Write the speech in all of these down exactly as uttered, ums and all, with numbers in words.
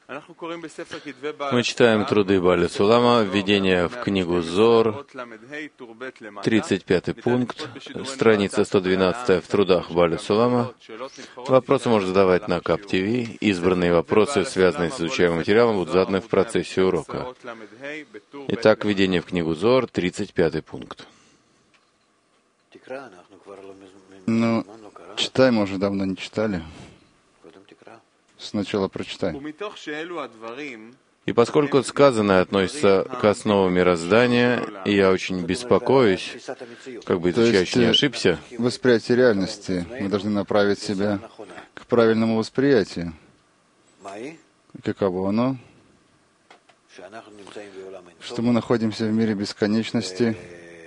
Мы читаем труды Бааля Сулама, введение в книгу Зор, тридцать пятый пункт, страница сто двенадцать в трудах Бааля Сулама. Вопросы можно задавать на КАП ТВ. Избранные вопросы, связанные с изучаемым материалом, будут заданы в процессе урока. Итак, введение в книгу Зор, тридцать пятый пункт. Ну, читай, мы уже давно не читали. Сначала прочитай. И поскольку сказанное относится к основам мироздания, я очень беспокоюсь, как бы изучающий не ошибся. Восприятие реальности. Мы должны направить себя к правильному восприятию. Каково оно? Что мы находимся в мире бесконечности,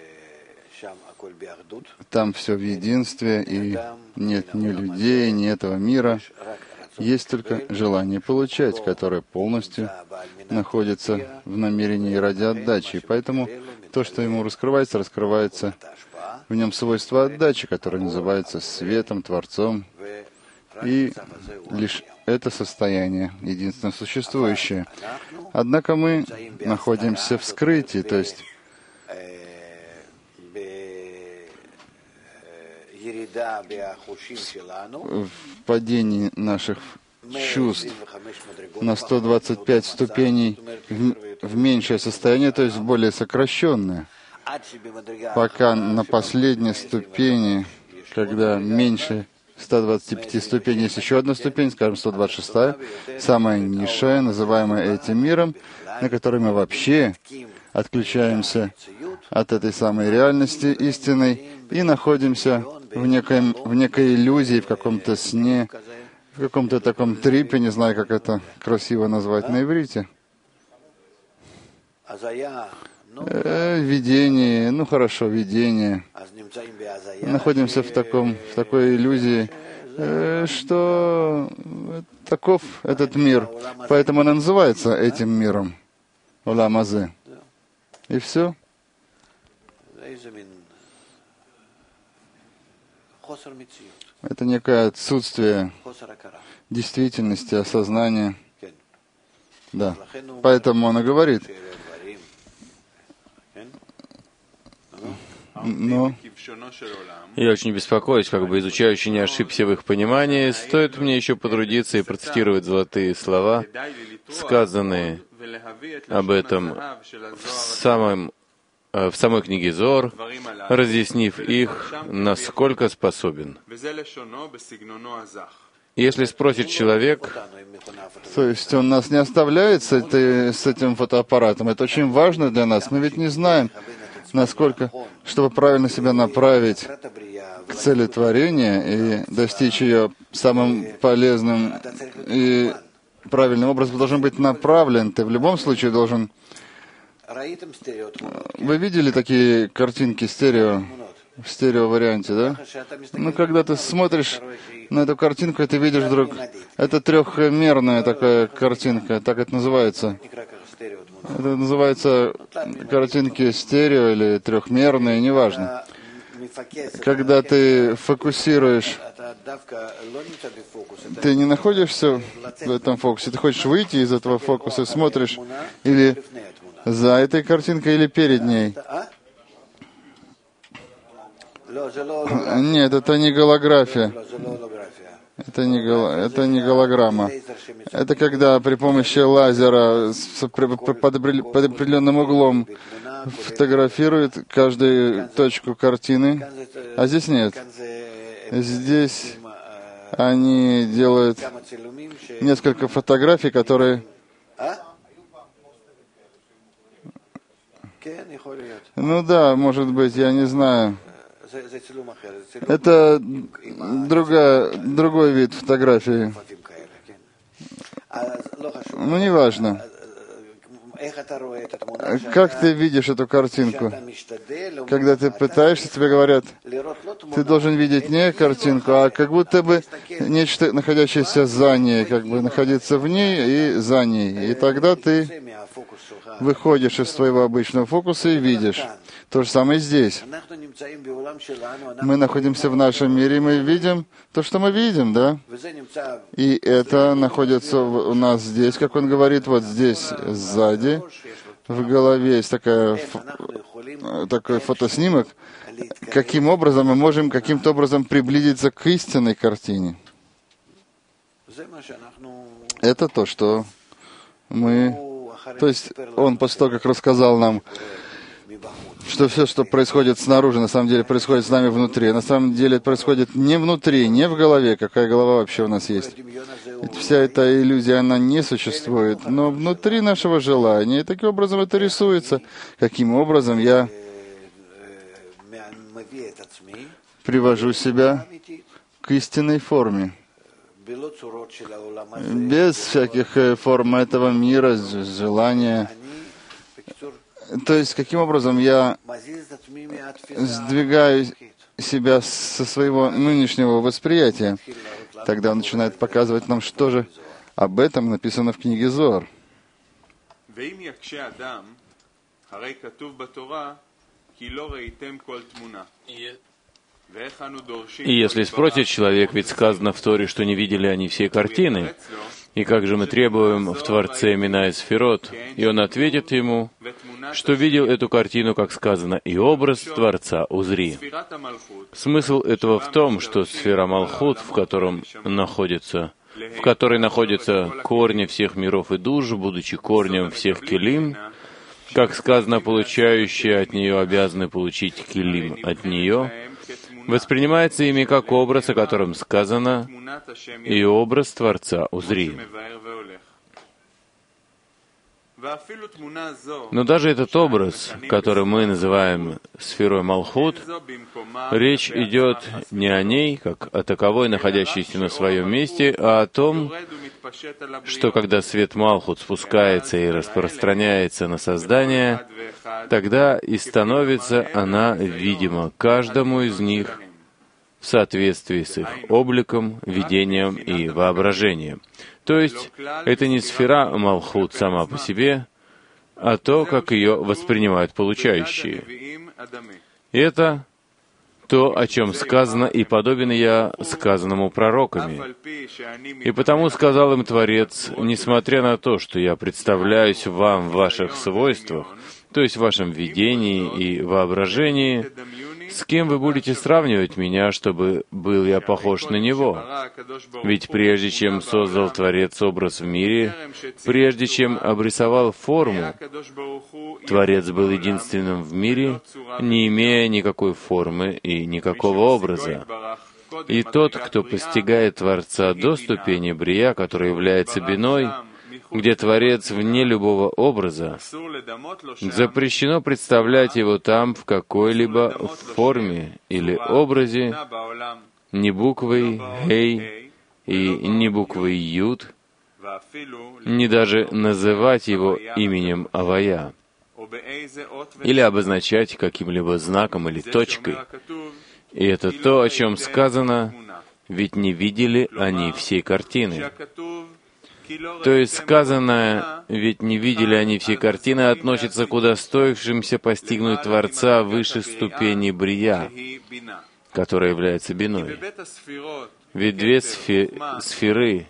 там все в единстве, и нет ни людей, ни этого мира. Есть только желание получать, которое полностью находится в намерении ради отдачи. И поэтому то, что ему раскрывается, раскрывается в нем свойство отдачи, которое называется светом, Творцом. И лишь это состояние единственно существующее. Однако мы находимся в скрытии, то есть в падении наших чувств на сто двадцать пять ступеней в, в меньшее состояние, то есть более сокращенное. Пока на последней ступени, когда меньше ста двадцати пяти ступеней, есть еще одна ступень, скажем, сто двадцать шестая, самая низшая, называемая этим миром, на которой мы вообще отключаемся от этой самой реальности истинной и находимся в, некоем, в некой иллюзии, в каком-то сне, в каком-то таком трипе, не знаю, как это красиво назвать на иврите. Э, видение, ну хорошо, видение. Находимся в, таком, в такой иллюзии, э, что таков этот мир. Поэтому он называется этим миром. Олам Азе. И все. Это некое отсутствие действительности, осознания. Да. Поэтому он и говорит. Но я очень беспокоюсь, как бы изучающий не ошибся в их понимании. Стоит мне еще потрудиться и процитировать золотые слова, сказанные об этом в самом в самой книге Зор, разъяснив их, насколько способен. Если спросит человек, то есть он нас не оставляет с, этой, с этим фотоаппаратом, это очень важно для нас. Мы ведь не знаем, насколько, чтобы правильно себя направить к цели творения и достичь ее самым полезным и правильным образом, должен быть направлен. Ты в любом случае должен... Вы видели такие картинки стерео, в стерео-варианте, да? Ну, когда ты смотришь на эту картинку, и ты видишь вдруг, это трехмерная такая картинка, так это называется. Это называется картинки стерео или трехмерные, неважно. Когда ты фокусируешь, ты не находишься в этом фокусе, ты хочешь выйти из этого фокуса, смотришь или за этой картинкой или перед ней. Нет, это не голография. Это не, гол... это не голограмма. Это когда при помощи лазера под определенным углом фотографирует каждую точку картины. А здесь нет. Здесь они делают несколько фотографий, которые... Ну да, может быть, я не знаю. Это другая, другой вид фотографии. Ну, неважно. Как ты видишь эту картинку? Когда ты пытаешься, тебе говорят, ты должен видеть не картинку, а как будто бы нечто, находящееся за ней, как бы находиться в ней и за ней. И тогда ты выходишь из своего обычного фокуса и видишь. То же самое здесь. Мы находимся в нашем мире, и мы видим то, что мы видим, да? И это находится у нас здесь, как он говорит, вот здесь, сзади. В голове есть такая, такой фотоснимок. Каким образом мы можем каким-то образом приблизиться к истинной картине? Это то, что мы... То есть он после того, как рассказал нам, что все, что происходит снаружи, на самом деле происходит с нами внутри. На самом деле это происходит не внутри, не в голове. Какая голова вообще у нас есть? Ведь вся эта иллюзия, она не существует, но внутри нашего желания. И таким образом это рисуется. Каким образом я привожу себя к истинной форме. Без всяких форм этого мира, желания. То есть, каким образом я сдвигаю себя со своего нынешнего восприятия. Тогда он начинает показывать нам, что же об этом написано в книге Зоар. И если спросит человек, ведь сказано в Торе, что не видели они всей картины, и как же мы требуем в Творце имена и сферот, и он ответит ему, что видел эту картину, как сказано, и образ Творца узри. Смысл этого в том, что сфера Малхут, в котором находится, в которой находятся корни всех миров и душ, будучи корнем всех килим, как сказано, получающие от нее обязаны получить килим от нее, воспринимается ими как образ, о котором сказано, и образ Творца узри. Но даже этот образ, который мы называем сферой Малхут, речь идет не о ней, как о таковой, находящейся на своем месте, а о том, что когда свет Малхут спускается и распространяется на создание, тогда и становится она видима каждому из них в соответствии с их обликом, видением и воображением. То есть, это не сфера Малхут сама по себе, а то, как ее воспринимают получающие. И это то, о чем сказано, и подобен я сказанному пророками. И потому сказал им Творец, несмотря на то, что я представляюсь вам в ваших свойствах, то есть в вашем видении и воображении, с кем вы будете сравнивать меня, чтобы был я похож на Него? Ведь прежде чем создал Творец образ в мире, прежде чем обрисовал форму, Творец был единственным в мире, не имея никакой формы и никакого образа. И тот, кто постигает Творца до ступени Брия, который является биной, где Творец вне любого образа, запрещено представлять его там в какой-либо форме или образе, ни буквой «Хей» и ни буквой «Юд», ни даже называть его именем Авая, или обозначать каким-либо знаком или точкой. И это то, о чем сказано, ведь не видели они всей картины. То есть сказанное, ведь не видели они всей картины, относится к удостоившимся постигнуть Творца выше ступени Брия, которая является биной. Ведь две сфи- сферы,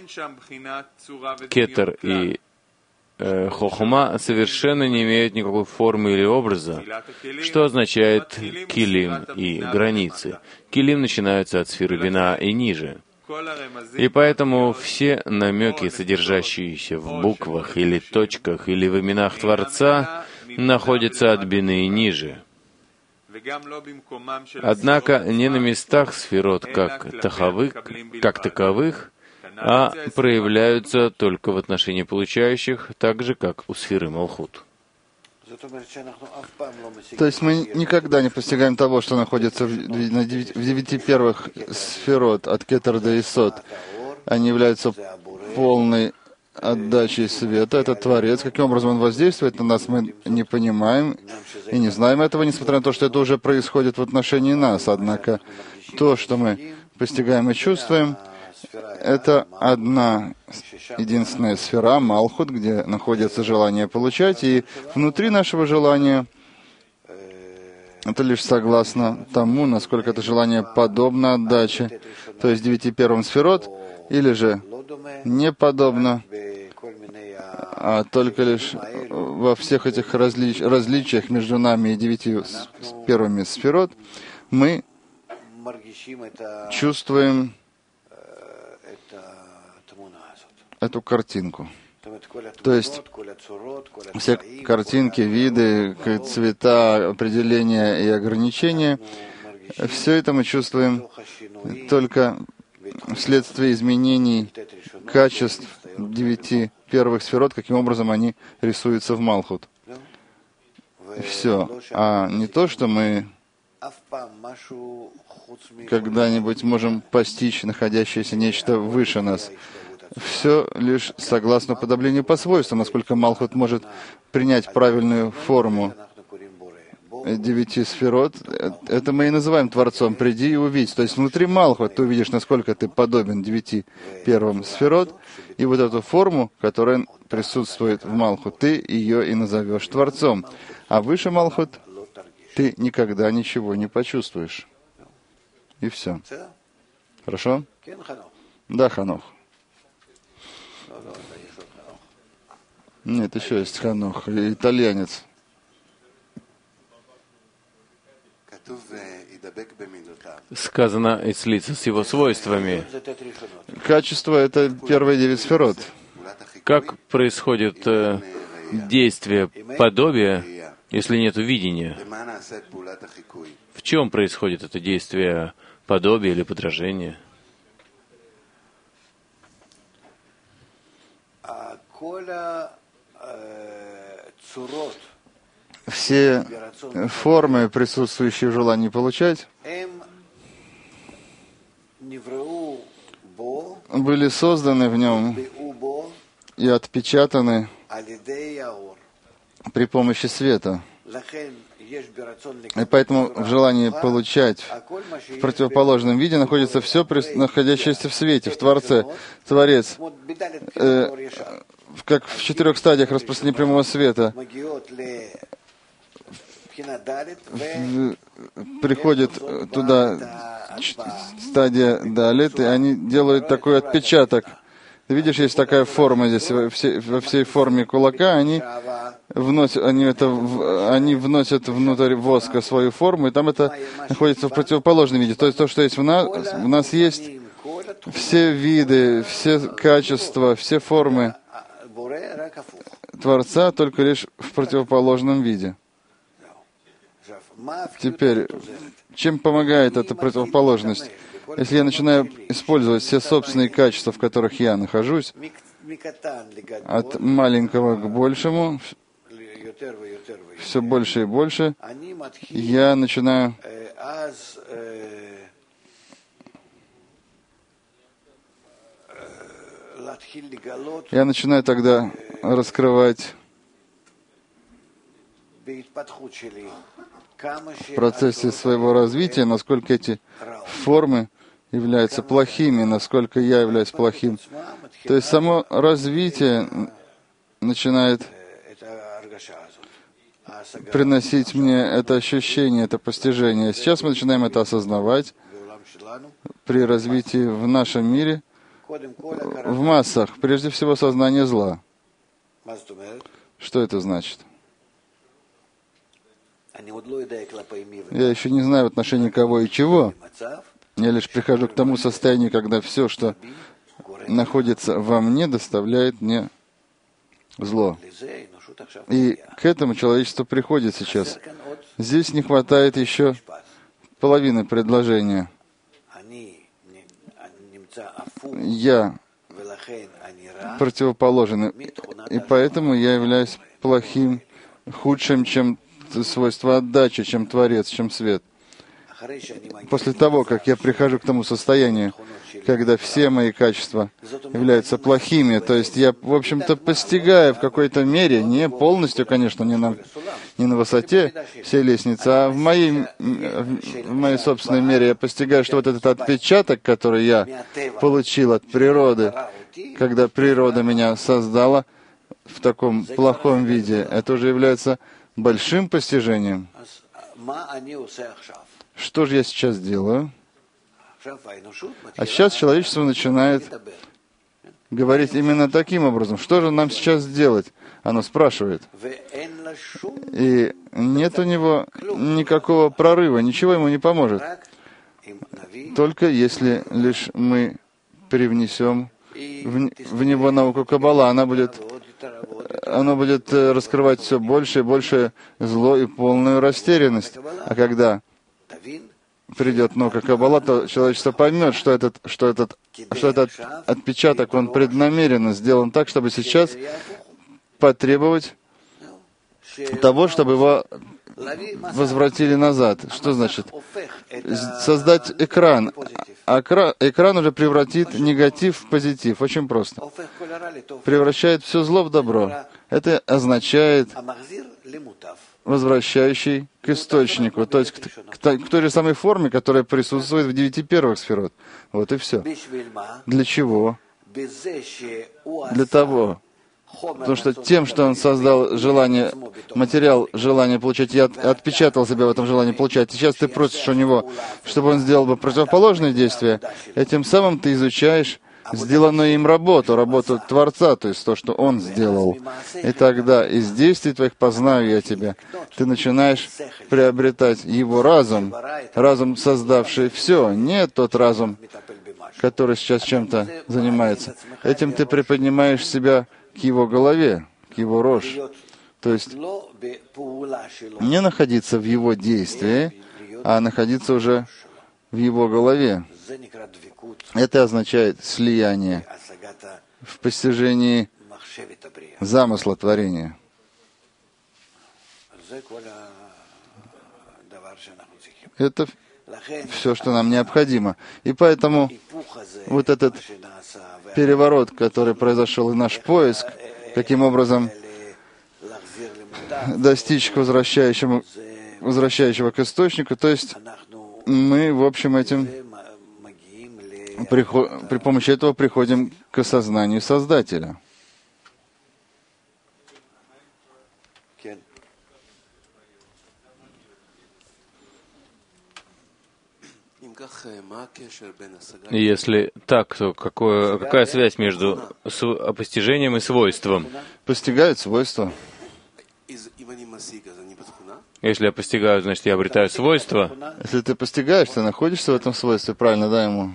Кетер и э, Хохма, совершенно не имеют никакой формы или образа, что означает килим и границы. Килим начинаются от сферы бина и ниже. И поэтому все намеки, содержащиеся в буквах или точках или в именах Творца, находятся от бины и ниже. Однако не на местах сферот как таковых, как таковых, а проявляются только в отношении получающих, так же, как у сферы Малхут. То есть мы никогда не постигаем того, что находится в девяти первых сферот от Кетер до Исод. Они являются полной отдачей света, это Творец. Каким образом он воздействует на нас, мы не понимаем и не знаем этого, несмотря на то, что это уже происходит в отношении нас. Однако то, что мы постигаем и чувствуем, это одна единственная сфера, Малхут, где находится желание получать, и внутри нашего желания это лишь согласно тому, насколько это желание подобно отдаче, то есть девяти первым сферот, или же не подобно, а только лишь во всех этих различ... различиях между нами и девятью первыми сферот мы чувствуем эту картинку. То есть все картинки, виды, цвета, определения и ограничения, все это мы чувствуем только вследствие изменений качеств девяти первых сферот, каким образом они рисуются в Малхут. Все. А не то, что мы когда-нибудь можем постичь находящееся нечто выше нас. Все лишь согласно уподоблению по свойствам, насколько Малхут может принять правильную форму девяти сферот. Это мы и называем Творцом. Приди и увидь. То есть внутри Малхут ты увидишь, насколько ты подобен девяти первым сферот, и вот эту форму, которая присутствует в Малхут, ты ее и назовешь Творцом. А выше Малхут ты никогда ничего не почувствуешь. И все. Хорошо? Да, Ханох. Нет, еще есть Ханох, итальянец. Сказано и слиться с его свойствами. Качество — это первые девять сферот. Как происходит э, действие подобия, если нет видения? В чем происходит это действие подобия или подражения? Все формы, присутствующие в желании получать, были созданы в нем и отпечатаны при помощи света. И поэтому в желании получать в противоположном виде находится все, находящееся в свете, в Творце. Творец, э, как в четырех стадиях распространения прямого света, в, приходит туда стадия Далит, и они делают такой отпечаток. Ты видишь, есть такая форма здесь, во всей, во всей форме кулака, они вносят, они, это, они вносят внутрь воска свою форму, и там это находится в противоположном виде. То есть то, что есть в нас, в нас есть все виды, все качества, все формы Творца, только лишь в противоположном виде. Теперь, чем помогает эта противоположность? Если я начинаю использовать все собственные качества, в которых я нахожусь, от маленького к большему, все больше и больше, я начинаю я начинаю тогда раскрывать в процессе своего развития, насколько эти формы являются плохими, насколько я являюсь плохим. То есть само развитие начинает приносить мне это ощущение, это постижение. Сейчас мы начинаем это осознавать при развитии в нашем мире, в массах, прежде всего сознание зла. Что это значит? Я еще не знаю в отношении кого и чего. Я лишь прихожу к тому состоянию, когда все, что находится во мне, доставляет мне зло. И к этому человечество приходит сейчас. Здесь не хватает еще половины предложения. Я противоположен, и поэтому я являюсь плохим, худшим, чем свойство отдачи, чем Творец, чем свет. после того, как я прихожу к тому состоянию, когда все мои качества являются плохими, то есть я, в общем-то, постигаю в какой-то мере, не полностью, конечно, не на, не на высоте всей лестницы, а в моей, в моей собственной мере я постигаю, что вот этот отпечаток, который я получил от природы, когда природа меня создала в таком плохом виде, это уже является большим постижением. Что же я сейчас делаю? А сейчас человечество начинает говорить именно таким образом. Что же нам сейчас делать? Оно спрашивает. И нет у него никакого прорыва, ничего ему не поможет. Только если лишь мы привнесем в, в него науку Каббала, она будет, она будет раскрывать все больше и больше зло и полную растерянность. А когда придет наука Каббала, то человечество поймет, что этот, что этот, что этот отпечаток, он преднамеренно сделан так, чтобы сейчас потребовать того, чтобы его возвратили назад. Что значит? Создать экран. А экран уже превратит негатив в позитив. Очень просто. Превращает все зло в добро. Это означает возвращающий к источнику, то есть к, к, к той же самой форме, которая присутствует в девяти первых сферот. Вот и все. Для чего? Для того, потому что тем, что он создал желание, материал, желание получать, я отпечатал себя в этом желании получать. Сейчас ты просишь у него, чтобы он сделал бы противоположные действия, этим самым ты изучаешь сделанную им работу, работу Творца, то есть то, что Он сделал. И тогда из действий твоих познаю я тебя. Ты начинаешь приобретать Его разум, разум, создавший все, не тот разум, который сейчас чем-то занимается. Этим ты приподнимаешь себя к Его голове, к Его рож. То есть не находиться в Его действии, а находиться уже в Его голове. Это означает слияние в постижении замысла творения. Это все, что нам необходимо. И поэтому вот этот переворот, который произошел, и наш поиск, каким образом достичь к возвращающему, возвращающего к источнику, то есть мы, в общем, этим Приход... при помощи этого приходим к осознанию Создателя. Если так, то какое, какая связь между постижением и свойством? Постигает свойства. Если я постигаю, значит, я обретаю свойства. Если ты постигаешь, ты находишься в этом свойстве, правильно, да, ему?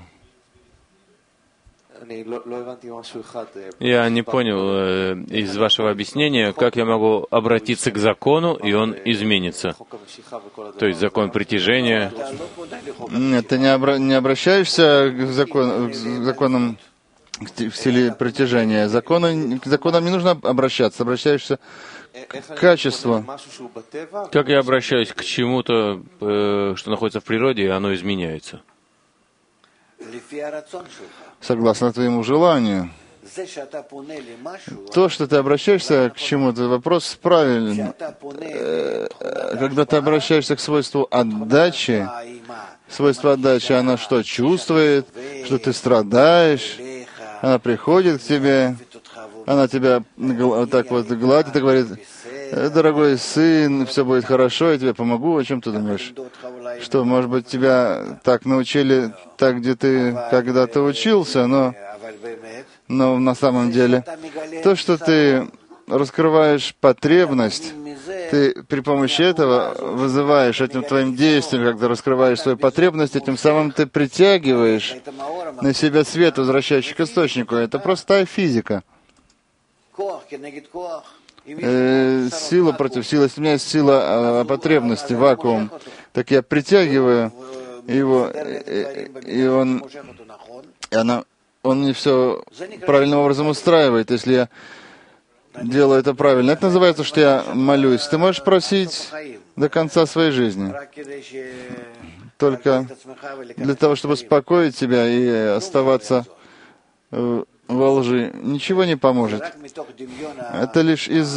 Я не понял э, из вашего объяснения, как я могу обратиться к закону, и он изменится. То есть закон притяжения. Нет, ты не, обра- не обращаешься к, закон, к законам в силе притяжения. Законы, к законам не нужно обращаться, обращаешься к качеству. Как я обращаюсь к чему-то, э, что находится в природе, и оно изменяется? Согласно твоему желанию. То, что ты обращаешься к чему-то, вопрос правильный. Когда ты обращаешься к свойству отдачи, свойство отдачи, она что, чувствует, что ты страдаешь, она приходит к тебе, она тебя вот так вот гладит и говорит: дорогой сын, все будет хорошо, я тебе помогу. О чем ты думаешь? Что, может быть, тебя так научили, так, где ты когда-то учился, но, но на самом деле то, что ты раскрываешь потребность, ты при помощи этого вызываешь этим твоим действием, когда раскрываешь свою потребность, этим самым ты притягиваешь на себя свет, возвращающий к источнику. Это простая физика. Э, сила против силы. Если у меня есть сила э, потребности, вакуум, так я притягиваю его, и, и он, и она, он мне все правильным образом устраивает, если я делаю это правильно. Это называется, что я молюсь. Ты можешь просить до конца своей жизни. только для того, чтобы успокоить себя и оставаться во лжи. Ничего не поможет. Это лишь из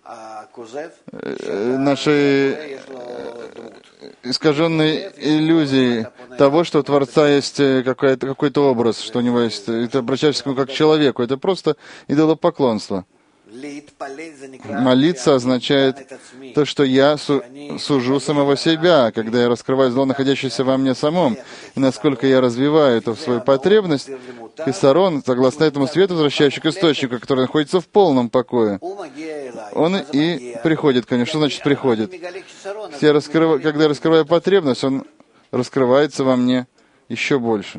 нашей искаженной иллюзии того, что у Творца есть какой-то, какой-то образ, что у него есть, ты обращаешься к нему как к человеку. Это просто идолопоклонство. Молиться означает то, что я су- сужу самого себя, когда я раскрываю зло, находящееся во мне самом, и насколько я развиваю эту свою потребность, Хисарон, согласно этому свету, возвращающий к источнику, который находится в полном покое, он и приходит ко мне. Что значит приходит? Я раскрыв... Когда я раскрываю потребность, он раскрывается во мне еще больше.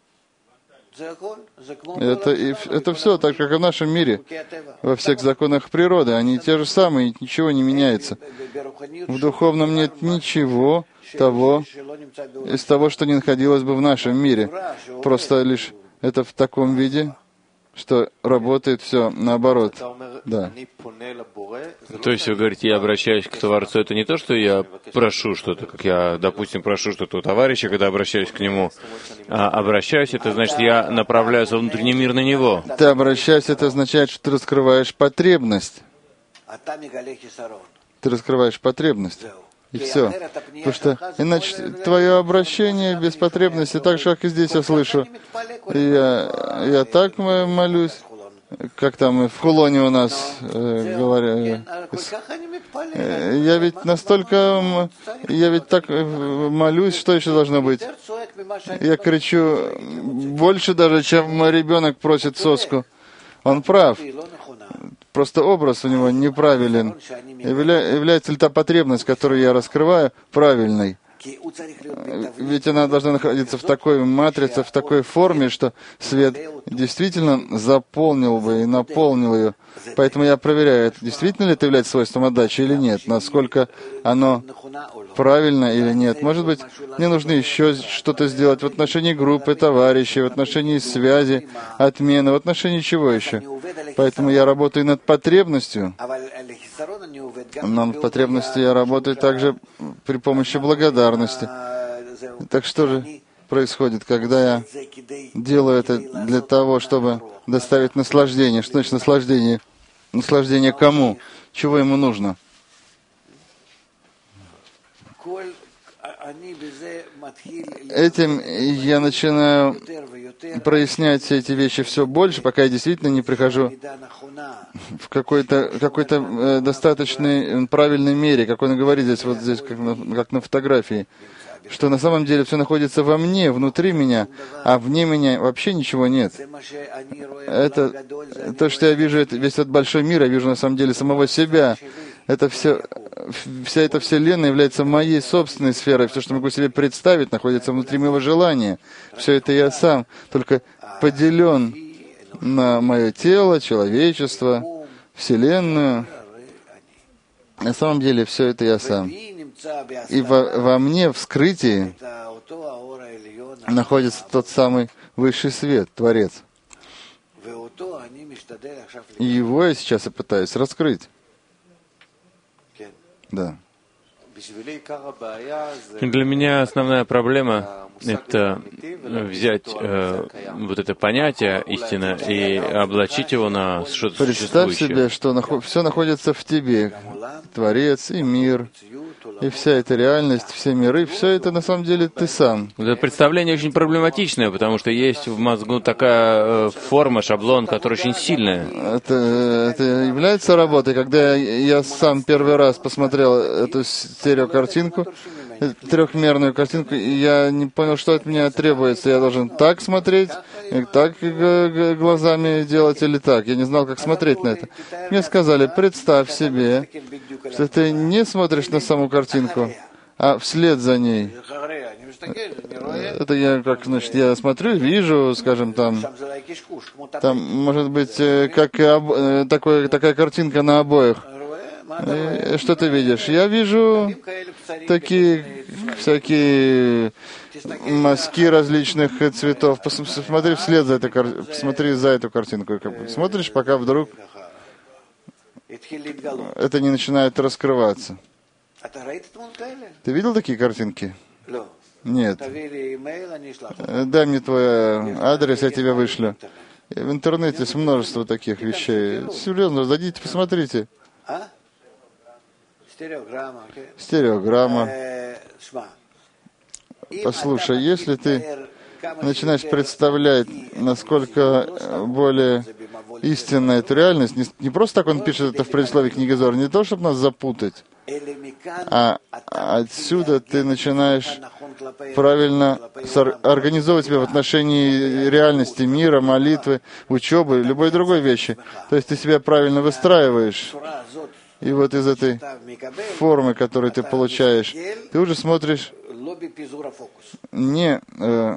Это, и, это все так, как и в нашем мире, во всех законах природы. Они те же самые, ничего не меняется. В духовном нет ничего того, из того, что не находилось бы в нашем мире. Просто лишь это в таком виде, что работает все наоборот. Да. То есть вы говорите, я обращаюсь к Творцу, это не то, что я прошу что-то, как я, допустим, прошу что-то у товарища, когда обращаюсь к нему, а обращаюсь, это значит, я направляю свой внутренний мир на него. Ты обращаешься, это означает, что ты раскрываешь потребность. Ты раскрываешь потребность. И все. Потому что иначе твое обращение без потребности, так же, как и здесь я слышу. Я, я так молюсь, как там в Хулоне у нас э, говорят. Э, я ведь настолько, я ведь так молюсь, что еще должно быть? Я кричу больше даже, чем мой ребенок просит соску. Он прав. Просто образ у него неправилен. Явля, является ли та потребность, которую я раскрываю, правильной? Ведь она должна находиться в такой матрице, в такой форме, что свет действительно заполнил бы и наполнил ее. Поэтому я проверяю, это действительно ли это является свойством отдачи или нет, насколько оно правильно или нет. Может быть, мне нужно еще что-то сделать в отношении группы товарищей, в отношении связи, отмены, в отношении чего еще. Поэтому я работаю над потребностью. Но над потребностью я работаю также при помощи благодарности. Так что же происходит, когда я делаю это для того, чтобы доставить наслаждение? Что значит наслаждение? Наслаждение кому? Чего ему нужно? Этим я начинаю прояснять все эти вещи все больше, пока я действительно не прихожу в какой-то какой-то э, достаточной правильной мере, как он говорит здесь, вот здесь, как на, как на фотографии, что на самом деле все находится во мне, внутри меня, а вне меня вообще ничего нет. Это то, что я вижу, это, весь этот большой мир, я вижу на самом деле самого себя. Это все, вся эта вселенная является моей собственной сферой. Все, что могу себе представить, находится внутри моего желания. Все это я сам, только поделен на мое тело, человечество, вселенную. На самом деле все это я сам. И во, во мне, в скрытии, находится тот самый высший свет, Творец. И его я сейчас и пытаюсь раскрыть. Да. Для меня основная проблема — это взять э, вот это понятие истина и облачить его на что-то существующее. Представь себе, что нахо- все находится в тебе. Творец и мир, и вся эта реальность, все миры, все это на самом деле ты сам. Это представление очень проблематичное, потому что есть в мозгу такая э, форма, шаблон, которая очень сильная. Это, это является работой. Когда я, я сам первый раз посмотрел эту стереокартинку, трехмерную картинку, и я не понял, что от меня требуется. Я должен так смотреть, так глазами делать или так. Я не знал, как смотреть на это. Мне сказали, представь себе, что ты не смотришь на саму картинку, а вслед за ней. Это я, как, значит, я смотрю, вижу, скажем, там, там может быть, как об, такой, такая картинка на обоях. И что ты видишь? Я вижу такие всякие мазки различных цветов. Посмотри вслед за этой, посмотри за эту картинку. Смотришь, пока вдруг это не начинает раскрываться. Ты видел такие картинки? Нет. Дай мне твой адрес, я тебе вышлю. В интернете есть множество таких вещей. Серьезно, зайдите, посмотрите. Стереограмма. Послушай, если ты начинаешь представлять, насколько более истинна эту реальность, не, не просто так он пишет это в предисловии книги Зор, не то, чтобы нас запутать, а отсюда ты начинаешь правильно организовывать себя в отношении реальности, мира, молитвы, учебы, любой другой вещи. То есть ты себя правильно выстраиваешь. И вот из этой формы, которую ты получаешь, ты уже смотришь не, э,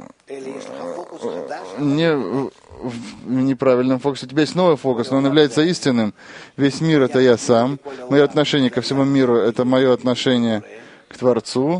не в, в неправильном фокусе. У тебя есть новый фокус, но он является истинным. Весь мир — это я сам. Мое отношение ко всему миру — это мое отношение к Творцу.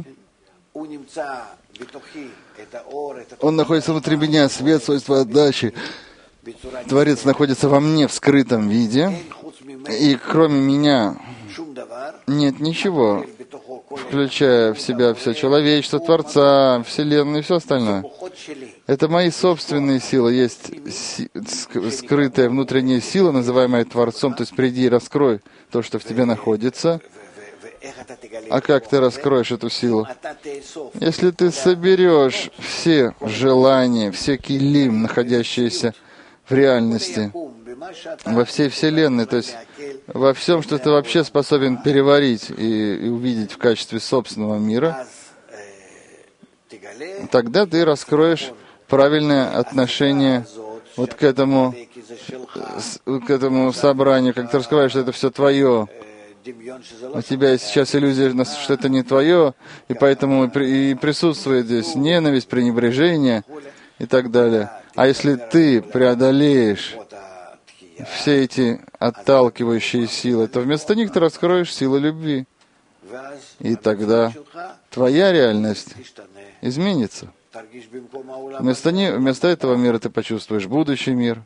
Он находится внутри меня, свет, свойства отдачи. Творец находится во мне в скрытом виде. И кроме меня нет ничего, включая в себя все человечество, Творца, Вселенную и все остальное. Это мои собственные силы. Есть си- скрытая внутренняя сила, называемая Творцом. То есть приди и раскрой то, что в тебе находится. А как ты раскроешь эту силу? Если ты соберешь все желания, все килим, находящиеся в реальности, во всей Вселенной, то есть во всем, что ты вообще способен переварить и, и увидеть в качестве собственного мира, тогда ты раскроешь правильное отношение вот к этому, к этому собранию, как ты раскрываешь, что это все твое. У тебя есть сейчас иллюзия, что это не твое, и поэтому и присутствует здесь ненависть, пренебрежение и так далее. А если ты преодолеешь все эти отталкивающие силы, то вместо них ты раскроешь силу любви. И тогда твоя реальность изменится. Вместо, не, вместо этого мира ты почувствуешь будущий мир.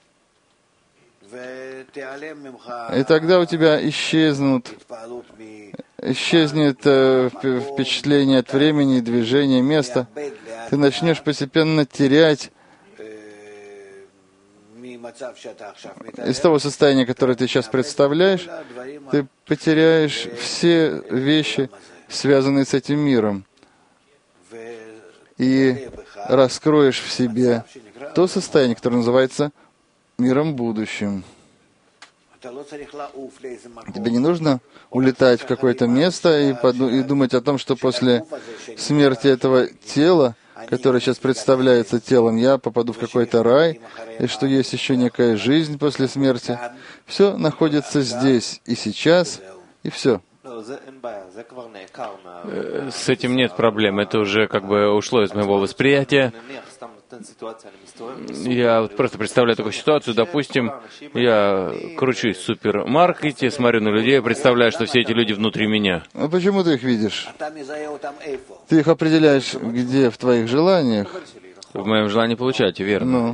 И тогда у тебя исчезнут, исчезнет э, впечатление от времени, движения, места. Ты начнешь постепенно терять из того состояния, которое ты сейчас представляешь, ты потеряешь все вещи, связанные с этим миром, и раскроешь в себе то состояние, которое называется миром будущим. Тебе не нужно улетать в какое-то место и, поду- и думать о том, что после смерти этого тела, которое сейчас представляется телом, я попаду в какой-то рай, и что есть еще некая жизнь после смерти. Все находится здесь и сейчас, и все. С этим нет проблем. Это уже как бы ушло из моего восприятия. Я вот просто представляю такую ситуацию. Допустим, я кручусь в супермаркете, смотрю на людей, представляю, что все эти люди внутри меня. А почему ты их видишь? Ты их определяешь где? В твоих желаниях? В моем желании получать, верно. Ну.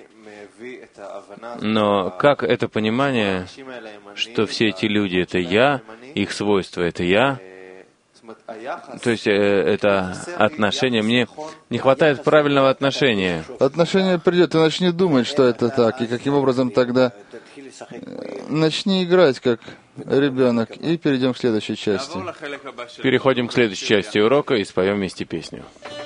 Но как это понимание, что все эти люди — это я, их свойства — это я, то есть э, это отношение, мне не хватает правильного отношения. Отношение придет, ты начни думать, что это так, и каким образом тогда начни играть как ребенок, и перейдем к следующей части. Переходим к следующей части урока и споем вместе песню.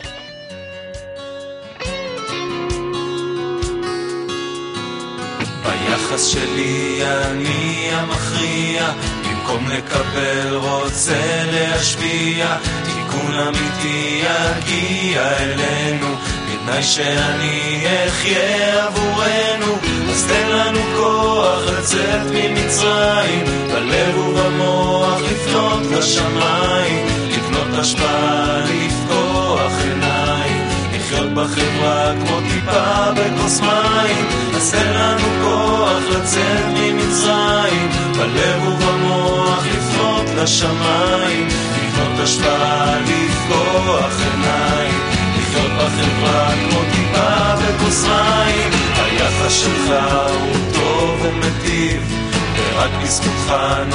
ביחס שלי אני המכריע, במקום לקבל רוצה להשפיע, תיקון אמיתי יגיע אלינו, בתנאי שאני אחיה עבורנו, אז תן לנו כוח לצאת ממצרים, בלב ובמוח לפנות לשמיים, לבנות השפעה, לפקוח עיניים, לחיות בחברה כמו טיפה בכוס מים, אז תן לנו כוח לצאת ממצרים, בלב ובמוח לפנות לשמיים, לבנות השפעה, לפקוח עיניים, לחיות בחברה כמו טיפה בכוס מים. היחס שלך הוא טוב ומטיב, ורק בזכותך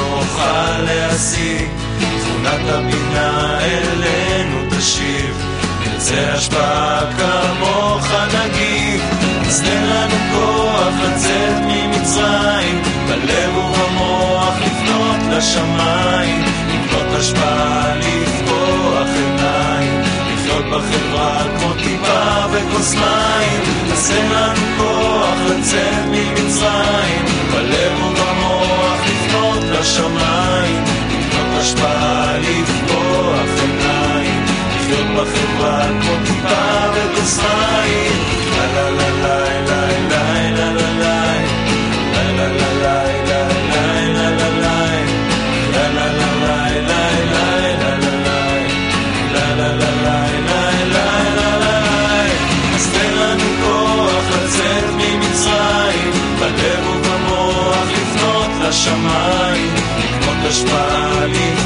נוכל להשיג, תכונת הבינה אלינו תשיב, נרצה השפעה כמוך נגיב, אז תן לנו כוח לצאת ממצרים, בלב ובמוח לפנות לשמיים, לפנות השפעה, לפקוח עיניים, לחיות בחברה כמו טיפה וכוס מים, אז תן לנו כוח לצאת ממצרים, בלב ובמוח לפנות לשמיים, לפנות השפעה, לפקוח עיניים, לחיות בחברה כמו טיפה וכוס מים. לה לה לה לה לה לה לה לה לה לה בלב ובמוח לפנות לשמיים, לקנות השפעה